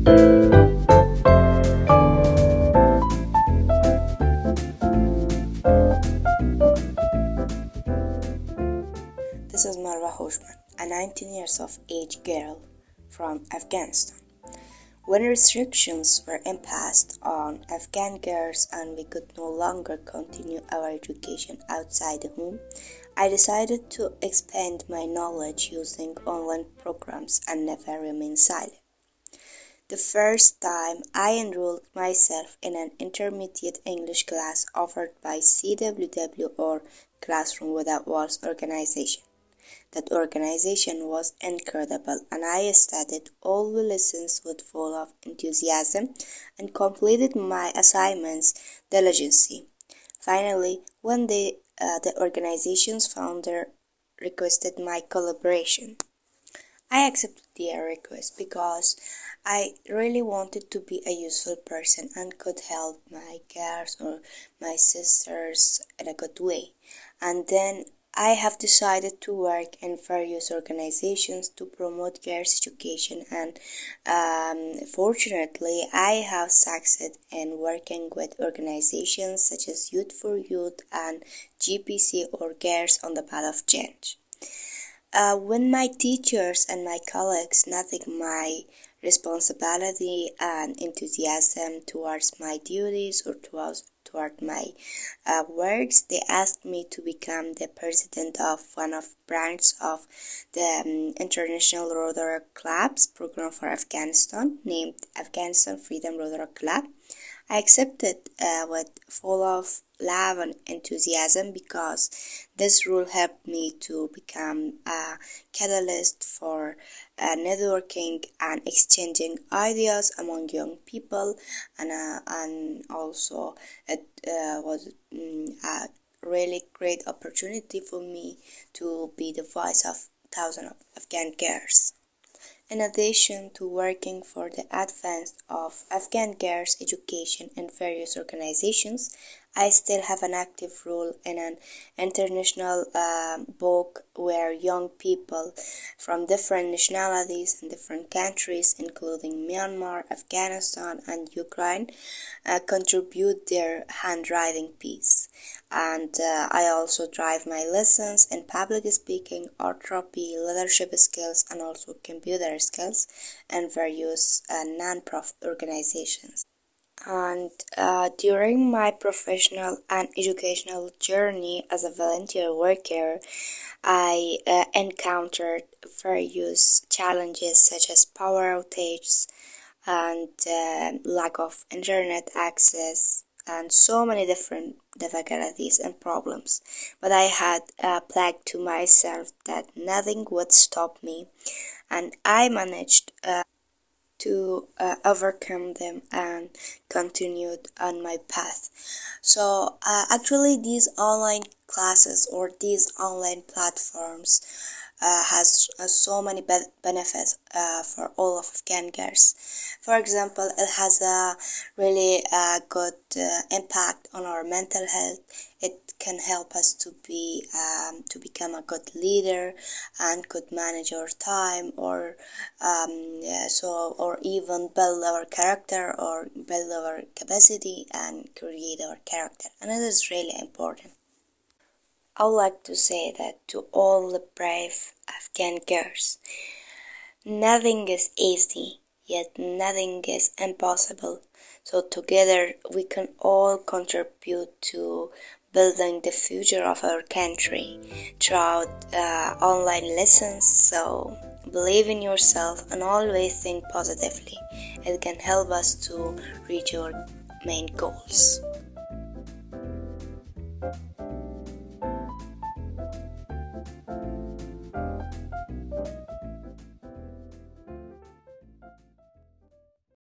This is Marwa Hoshman, a 19 years of age girl from Afghanistan. When restrictions were imposed on Afghan girls and we could no longer continue our education outside the home, I decided to expand my knowledge using online programs and never remain silent. The first time I enrolled myself in an intermediate English class offered by CWW or Classroom Without Walls organization. That organization was incredible and I studied all the lessons with full of enthusiasm and completed my assignments diligently. Finally, one day the organization's founder requested my collaboration. I accepted their request because I really wanted to be a useful person and could help my girls or my sisters in a good way. And then I have decided to work in various organizations to promote girls' education and fortunately I have succeeded in working with organizations such as Youth for Youth and GPC or Girls on the Path of Change. When my teachers and my colleagues noticed my responsibility and enthusiasm towards my duties or toward my works, they asked me to become the president of one of branch of the International Rotary Club's program for Afghanistan, named Afghanistan Freedom Rotary Club. I accepted with full of love and enthusiasm because this role helped me to become a catalyst for networking and exchanging ideas among young people, and also it was a really great opportunity for me to be the voice of thousands of Afghan girls. In addition to working for the advance of Afghan girls' education in various organizations, I still have an active role in an international book where young people from different nationalities and different countries, including Myanmar, Afghanistan, and Ukraine, contribute their handwriting piece. And I also drive my lessons in public speaking, orthography, leadership skills, and also computer skills in various non-profit organizations. And during my professional and educational journey as a volunteer worker, I encountered various challenges such as power outages and lack of internet access and so many different difficulties and problems. But I had pledged to myself that nothing would stop me, and I managed to overcome them and continued on my path. So actually these online classes or these online platforms has so many benefits for all of Afghan girls. For example, it has a really good impact on our mental health. It can help us to become a good leader and could manage our time, or or even build our character or build our capacity and create our character, and it is really important. I would like to say that to all the brave Afghan girls, nothing is easy, yet nothing is impossible. So together we can all contribute to building the future of our country throughout online lessons. So believe in yourself and always think positively. It can help us to reach our main goals.